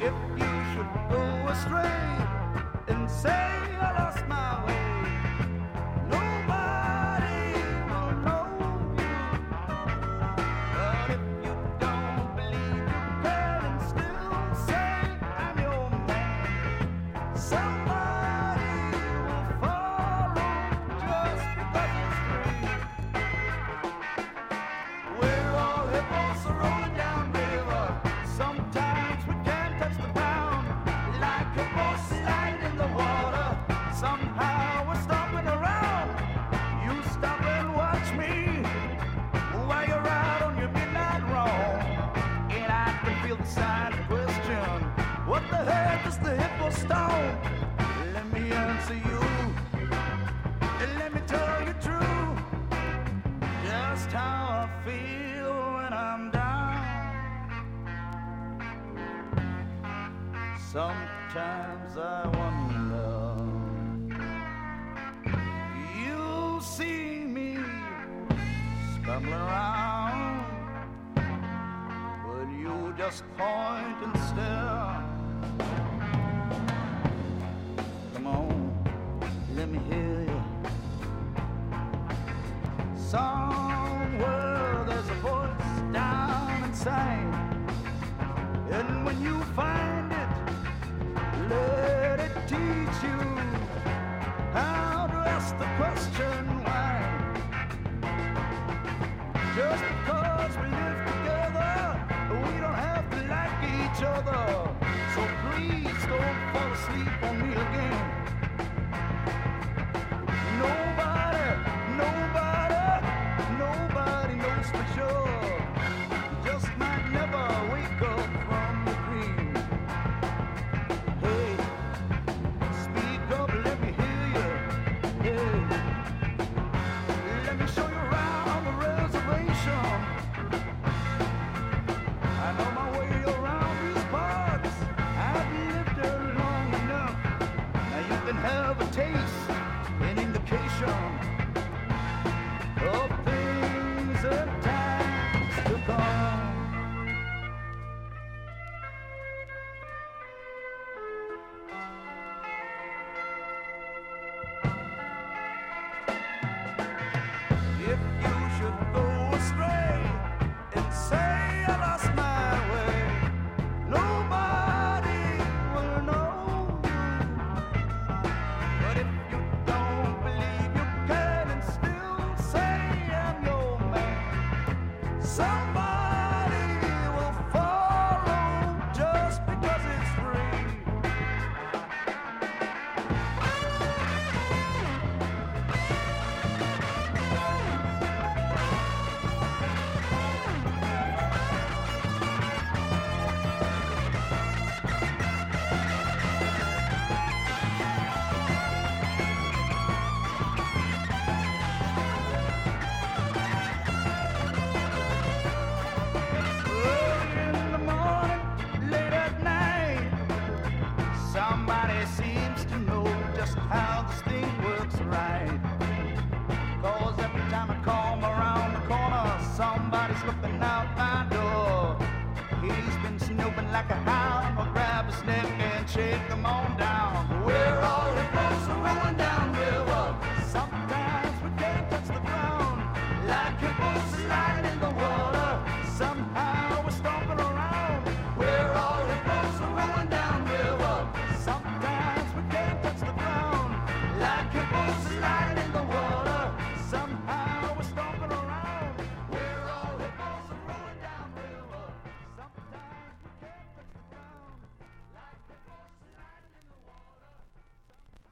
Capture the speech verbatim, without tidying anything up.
If you should go astray and say I lost my way, nobody will know you. But if you don't believe you can still say I'm your man, somebody will follow just because it's free. We're all hippos rolling down river. Sometimes we can't touch the ground, like hippos sliding in the water. Somehow we're stomping around. You stop and watch me while you're out on your midnight roam, and I can feel the silent question: what the heck is the hippo stone? Let me answer you, and let me tell you true, just how I feel when I'm down. Sometimes I wonder, you see me stumbling around, but you just point and stare. Come on, let me hear you. Somewhere there's a voice down inside, and when you find it, let it teach you how to ask the question why. Just because we live together, we don't have to like each other. So please don't fall asleep on me again. Nobody, nobody, nobody knows for sure. You just might never wake up from the dream. Hey, speak up, let me hear you. Hey, let me show you around the reservation. I know my way around these parts. I've lived there long enough. Now you can have a taste, an indication of things and times to come. If you should go astray and say I lost my way, nobody will know you. But if you don't believe you can and still say I'm your man, somebody will follow just because it's free. Early in the morning, late at night, somebody seems to know just how this thing works right. Cause every time I come around the corner, somebody's looking out my door. He's been snooping like a hound. I'll grab his neck and shake him on down.